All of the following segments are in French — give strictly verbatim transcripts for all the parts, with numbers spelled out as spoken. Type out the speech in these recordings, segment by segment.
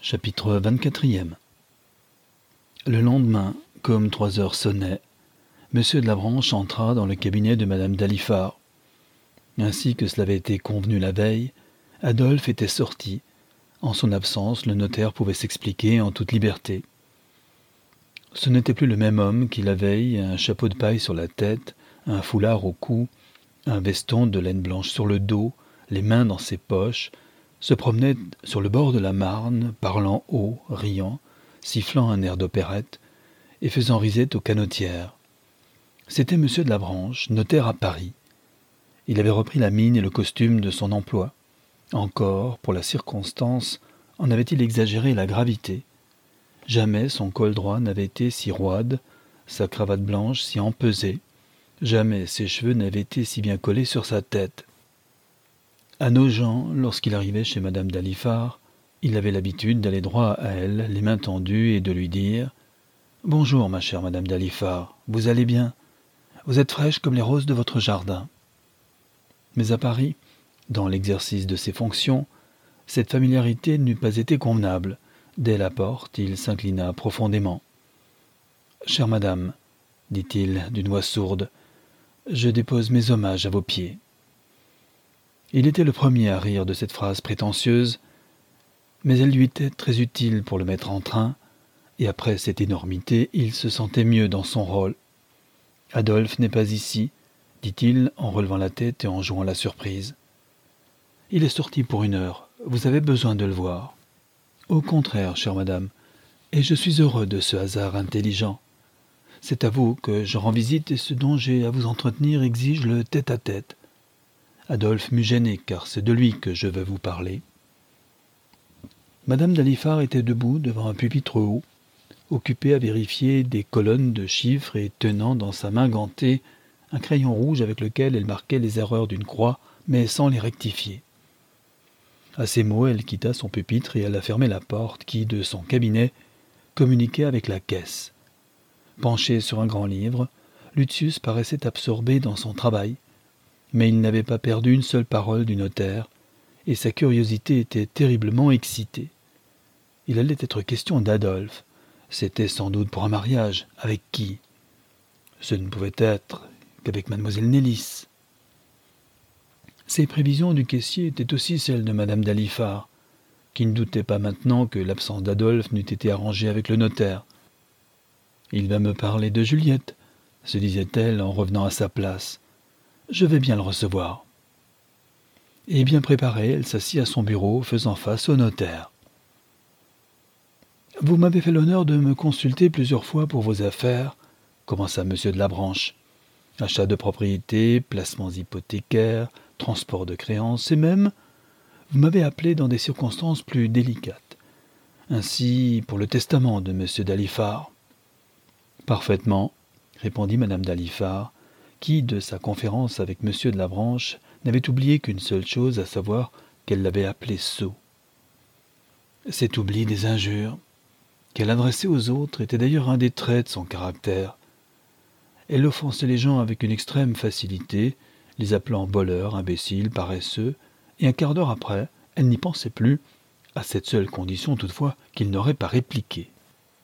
Chapitre vingt-quatre. Le lendemain, comme trois heures sonnaient, Monsieur de Lavranche entra dans le cabinet de Madame d'Alifard. Ainsi que cela avait été convenu la veille, Adolphe était sorti. En son absence, le notaire pouvait s'expliquer en toute liberté. Ce n'était plus le même homme qui la veille, un chapeau de paille sur la tête, un foulard au cou, un veston de laine blanche sur le dos, les mains dans ses poches, se promenait sur le bord de la Marne, parlant haut, riant, sifflant un air d'opérette et faisant risette aux canotières. C'était Monsieur de Lavranche, notaire à Paris. Il avait repris la mine et le costume de son emploi. Encore, pour la circonstance, en avait-il exagéré la gravité. Jamais son col droit n'avait été si roide, sa cravate blanche si empesée. Jamais ses cheveux n'avaient été si bien collés sur sa tête. À Nogent, lorsqu'il arrivait chez Madame d'Alifard, il avait l'habitude d'aller droit à elle, les mains tendues, et de lui dire « Bonjour, ma chère Madame d'Alifard, vous allez bien? Vous êtes fraîche comme les roses de votre jardin. » Mais à Paris, dans l'exercice de ses fonctions, cette familiarité n'eût pas été convenable. Dès la porte, il s'inclina profondément. « Chère Madame, dit-il d'une voix sourde, je dépose mes hommages à vos pieds. » Il était le premier à rire de cette phrase prétentieuse, mais elle lui était très utile pour le mettre en train, et après cette énormité, il se sentait mieux dans son rôle. « Adolphe n'est pas ici, » dit-il en relevant la tête et en jouant la surprise. « Il est sorti pour une heure. Vous avez besoin de le voir. »« Au contraire, chère madame, et je suis heureux de ce hasard intelligent. C'est à vous que je rends visite et ce dont j'ai à vous entretenir exige le tête-à-tête. Adolphe m'eût gêné, car c'est de lui que je veux vous parler. » Madame d'Alifard était debout devant un pupitre haut, occupée à vérifier des colonnes de chiffres et tenant dans sa main gantée un crayon rouge avec lequel elle marquait les erreurs d'une croix, mais sans les rectifier. À ces mots, elle quitta son pupitre et alla fermer la porte qui, de son cabinet, communiquait avec la caisse. Penché sur un grand livre, Lucius paraissait absorbé dans son travail, mais il n'avait pas perdu une seule parole du notaire, et sa curiosité était terriblement excitée. Il allait être question d'Adolphe. C'était sans doute pour un mariage. Avec qui? Ce ne pouvait être qu'avec mademoiselle Nélis. Ces prévisions du caissier étaient aussi celles de madame d'Alifard, qui ne doutait pas maintenant que l'absence d'Adolphe n'eût été arrangée avec le notaire. « Il va me parler de Juliette », se disait-elle en revenant à sa place. « Je vais bien le recevoir. » Et bien préparée, elle s'assit à son bureau, faisant face au notaire. « Vous m'avez fait l'honneur de me consulter plusieurs fois pour vos affaires, » commença Monsieur de Lavranche. « Achat de propriété, placements hypothécaires, transport de créances, et même, vous m'avez appelé dans des circonstances plus délicates. Ainsi, pour le testament de Monsieur d'Alifard. »« Parfaitement, » répondit Madame d'Alifard, qui, de sa conférence avec Monsieur de Lavranche, n'avait oublié qu'une seule chose, à savoir qu'elle l'avait appelé sot. Cet oubli des injures qu'elle adressait aux autres était d'ailleurs un des traits de son caractère. Elle offensait les gens avec une extrême facilité, les appelant voleurs, imbéciles, paresseux, et un quart d'heure après, elle n'y pensait plus, à cette seule condition toutefois qu'il n'aurait pas répliqué.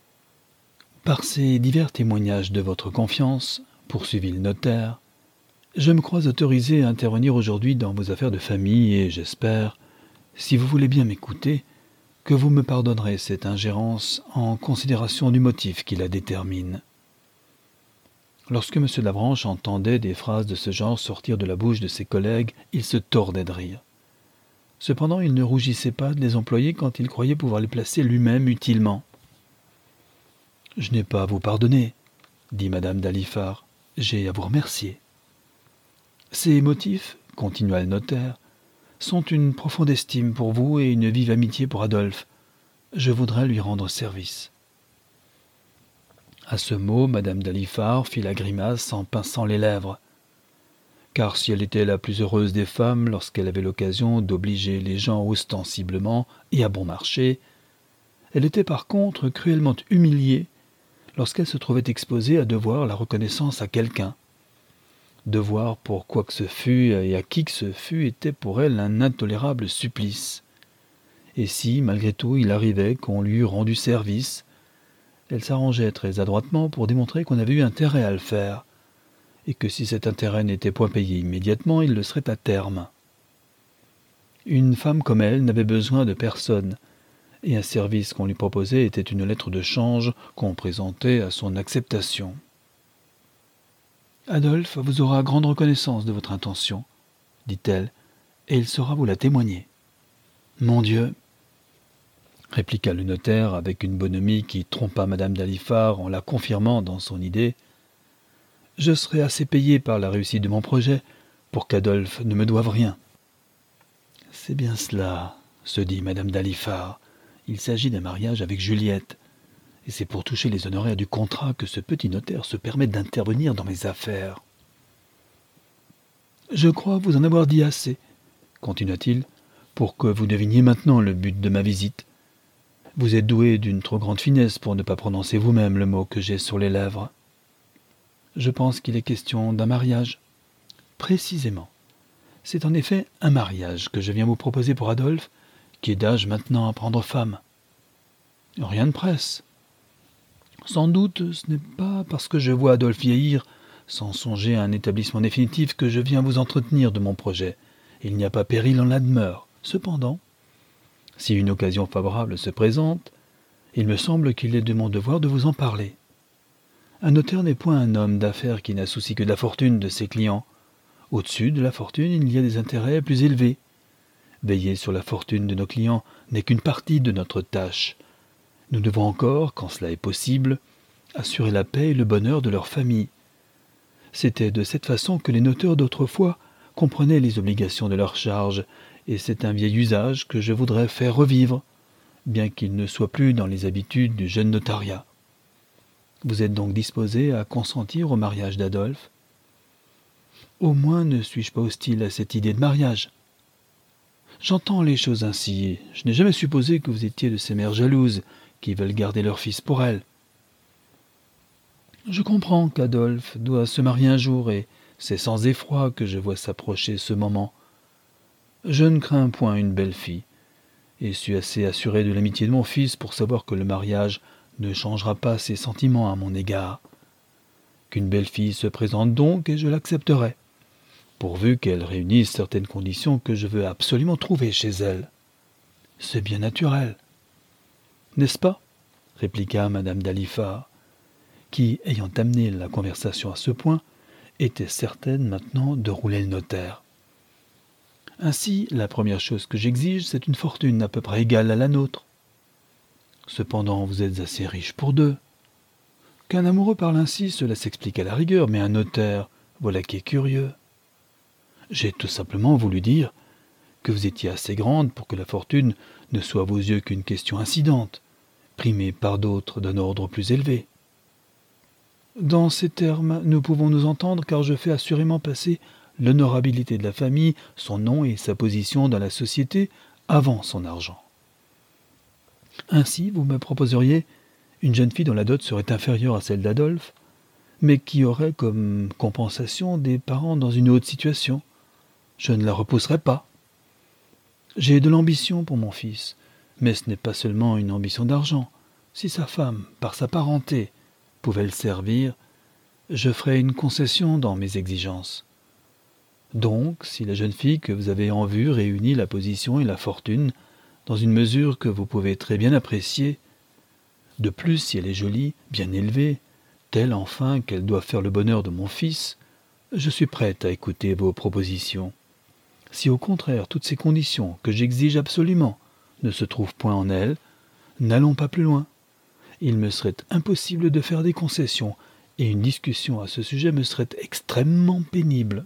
« Par ces divers témoignages de votre confiance, poursuivit le notaire, je me crois autorisé à intervenir aujourd'hui dans vos affaires de famille et j'espère, si vous voulez bien m'écouter, que vous me pardonnerez cette ingérence en considération du motif qui la détermine. » Lorsque M. Lavranche entendait des phrases de ce genre sortir de la bouche de ses collègues, il se tordait de rire. Cependant, il ne rougissait pas de les employer quand il croyait pouvoir les placer lui-même utilement. « Je n'ai pas à vous pardonner, » dit Madame d'Alifard, « j'ai à vous remercier. » Ces motifs, continua le notaire, sont une profonde estime pour vous et une vive amitié pour Adolphe. Je voudrais lui rendre service. À ce mot, Madame d'Alifard fit la grimace en pinçant les lèvres. Car si elle était la plus heureuse des femmes lorsqu'elle avait l'occasion d'obliger les gens ostensiblement et à bon marché, elle était par contre cruellement humiliée lorsqu'elle se trouvait exposée à devoir la reconnaissance à quelqu'un. Devoir pour quoi que ce fût et à qui que ce fût était pour elle un intolérable supplice. et si, malgré tout, il arrivait qu'on lui eût rendu service, elle s'arrangeait très adroitement pour démontrer qu'on avait eu intérêt à le faire, et que si cet intérêt n'était point payé immédiatement, il le serait à terme. Une femme comme elle n'avait besoin de personne, et un service qu'on lui proposait était une lettre de change qu'on présentait à son acceptation. « Adolphe vous aura grande reconnaissance de votre intention, dit-elle, et il saura vous la témoigner. »« Mon Dieu !» répliqua le notaire avec une bonhomie qui trompa madame d'Alifard en la confirmant dans son idée. « Je serai assez payé par la réussite de mon projet pour qu'Adolphe ne me doive rien. » « C'est bien cela, se dit madame d'Alifard. Il s'agit d'un mariage avec Juliette, et c'est pour toucher les honoraires du contrat que ce petit notaire se permet d'intervenir dans mes affaires. « Je crois vous en avoir dit assez, continua-t-il, pour que vous deviniez maintenant le but de ma visite. Vous êtes doué d'une trop grande finesse pour ne pas prononcer vous-même le mot que j'ai sur les lèvres. Je pense qu'il est question d'un mariage. Précisément. C'est en effet un mariage que je viens vous proposer pour Adolphe, qui est d'âge maintenant à prendre femme. Rien ne presse. Sans doute, ce n'est pas parce que je vois Adolphe vieillir, sans songer à un établissement définitif, que je viens vous entretenir de mon projet. Il n'y a pas péril en la demeure. Cependant, si une occasion favorable se présente, il me semble qu'il est de mon devoir de vous en parler. Un notaire n'est point un homme d'affaires qui n'a souci que de la fortune de ses clients. Au-dessus de la fortune, il y a des intérêts plus élevés. Veiller sur la fortune de nos clients n'est qu'une partie de notre tâche. Nous devons encore, quand cela est possible, assurer la paix et le bonheur de leur famille. C'était de cette façon que les noteurs d'autrefois comprenaient les obligations de leur charge, et c'est un vieil usage que je voudrais faire revivre, bien qu'il ne soit plus dans les habitudes du jeune notariat. Vous êtes donc disposé à consentir au mariage d'Adolphe ? Au moins ne suis-je pas hostile à cette idée de mariage. J'entends les choses ainsi. Je n'ai jamais supposé que vous étiez de ces mères jalouses qui veulent garder leur fils pour elles. Je comprends qu'Adolphe doit se marier un jour, et c'est sans effroi que je vois s'approcher ce moment. Je ne crains point une belle fille, et suis assez assuré de l'amitié de mon fils pour savoir que le mariage ne changera pas ses sentiments à mon égard. Qu'une belle fille se présente donc, et je l'accepterai, pourvu qu'elle réunisse certaines conditions que je veux absolument trouver chez elle. C'est bien naturel. N'est-ce pas ? Répliqua madame d'Alifard, qui, ayant amené la conversation à ce point, était certaine maintenant de rouler le notaire. Ainsi, la première chose que j'exige, c'est une fortune à peu près égale à la nôtre. Cependant, vous êtes assez riche pour deux. Qu'un amoureux parle ainsi, cela s'explique à la rigueur, mais un notaire, voilà qui est curieux. J'ai tout simplement voulu dire que vous étiez assez grande pour que la fortune ne soit à vos yeux qu'une question incidente, primée par d'autres d'un ordre plus élevé. Dans ces termes, nous pouvons nous entendre, car je fais assurément passer l'honorabilité de la famille, son nom et sa position dans la société avant son argent. Ainsi, vous me proposeriez une jeune fille dont la dot serait inférieure à celle d'Adolphe, mais qui aurait comme compensation des parents dans une haute situation. Je ne la repousserai pas. J'ai de l'ambition pour mon fils, mais ce n'est pas seulement une ambition d'argent. Si sa femme, par sa parenté, pouvait le servir, je ferais une concession dans mes exigences. Donc, si la jeune fille que vous avez en vue réunit la position et la fortune, dans une mesure que vous pouvez très bien apprécier, de plus si elle est jolie, bien élevée, telle enfin qu'elle doit faire le bonheur de mon fils, je suis prête à écouter vos propositions. Si au contraire toutes ces conditions que j'exige absolument ne se trouvent point en elle, n'allons pas plus loin. Il me serait impossible de faire des concessions, et une discussion à ce sujet me serait extrêmement pénible.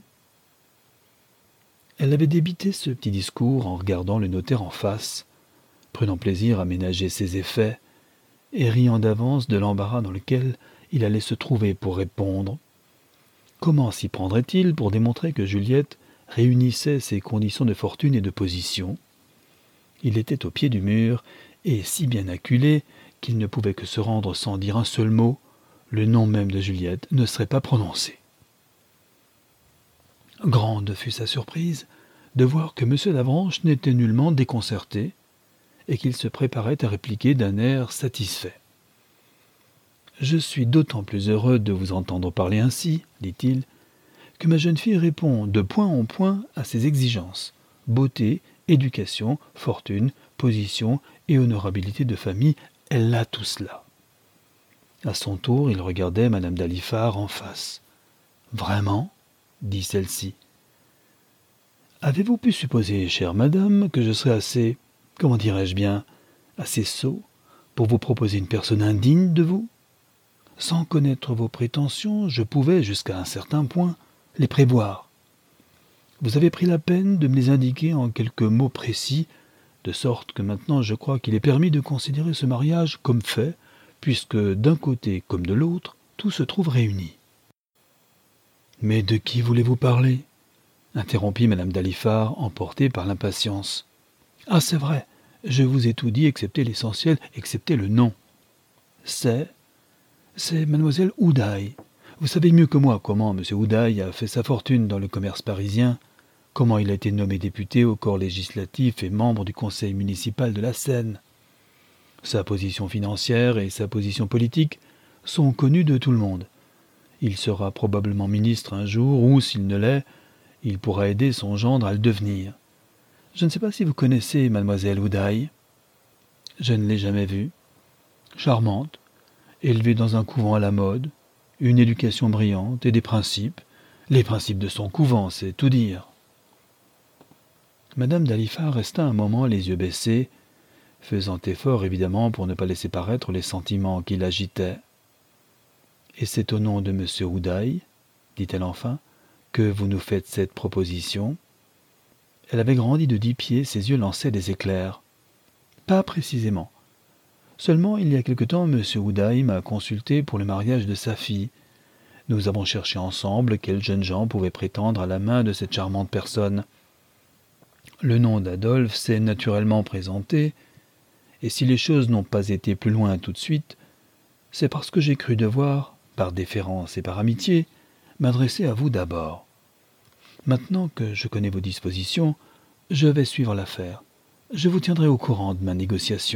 Elle avait débité ce petit discours en regardant le notaire en face, prenant plaisir à ménager ses effets, et riant d'avance de l'embarras dans lequel il allait se trouver pour répondre. Comment s'y prendrait-il pour démontrer que Juliette réunissait ses conditions de fortune et de position ? Il était au pied du mur, et si bien acculé qu'il ne pouvait que se rendre sans dire un seul mot. Le nom même de Juliette ne serait pas prononcé. Grande fut sa surprise de voir que M. d'Avranches n'était nullement déconcerté, et qu'il se préparait à répliquer d'un air satisfait. « Je suis d'autant plus heureux de vous entendre parler ainsi, dit-il, que ma jeune fille répond de point en point à ses exigences. Beauté, éducation, fortune, position et honorabilité de famille, elle a tout cela. » À son tour, il regardait madame d'Alifard en face. « Vraiment ?» dit celle-ci. « Avez-vous pu supposer, chère madame, que je serais assez, comment dirais-je bien, assez sot pour vous proposer une personne indigne de vous ? Sans connaître vos prétentions, je pouvais, jusqu'à un certain point, les prévoir. Vous avez pris la peine de me les indiquer en quelques mots précis, de sorte que maintenant je crois qu'il est permis de considérer ce mariage comme fait, puisque d'un côté comme de l'autre, tout se trouve réuni. »« Mais de qui voulez-vous parler ?» interrompit madame d'Alifard, emportée par l'impatience. « Ah, c'est vrai, je vous ai tout dit, excepté l'essentiel, excepté le nom. C'est... c'est mademoiselle Oudaille. Vous savez mieux que moi comment M. Oudaille a fait sa fortune dans le commerce parisien, comment il a été nommé député au corps législatif et membre du conseil municipal de la Seine. Sa position financière et sa position politique sont connues de tout le monde. Il sera probablement ministre un jour, ou, s'il ne l'est, il pourra aider son gendre à le devenir. Je ne sais pas si vous connaissez mademoiselle Oudaille. Je ne l'ai jamais vue. Charmante, élevée dans un couvent à la mode, une éducation brillante et des principes. Les principes de son couvent, c'est tout dire. » Madame d'Alifard resta un moment les yeux baissés, faisant effort évidemment pour ne pas laisser paraître les sentiments qui l'agitaient. « Et c'est au nom de monsieur Oudaille, dit-elle enfin, que vous nous faites cette proposition ?» Elle avait grandi de dix pieds, ses yeux lançaient des éclairs. « Pas précisément. Seulement, il y a quelque temps, monsieur Oudaille m'a consulté pour le mariage de sa fille. Nous avons cherché ensemble quels jeunes gens pouvaient prétendre à la main de cette charmante personne. Le nom d'Adolphe s'est naturellement présenté, et si les choses n'ont pas été plus loin tout de suite, c'est parce que j'ai cru devoir, par déférence et par amitié, m'adresser à vous d'abord. Maintenant que je connais vos dispositions, je vais suivre l'affaire. Je vous tiendrai au courant de ma négociation. »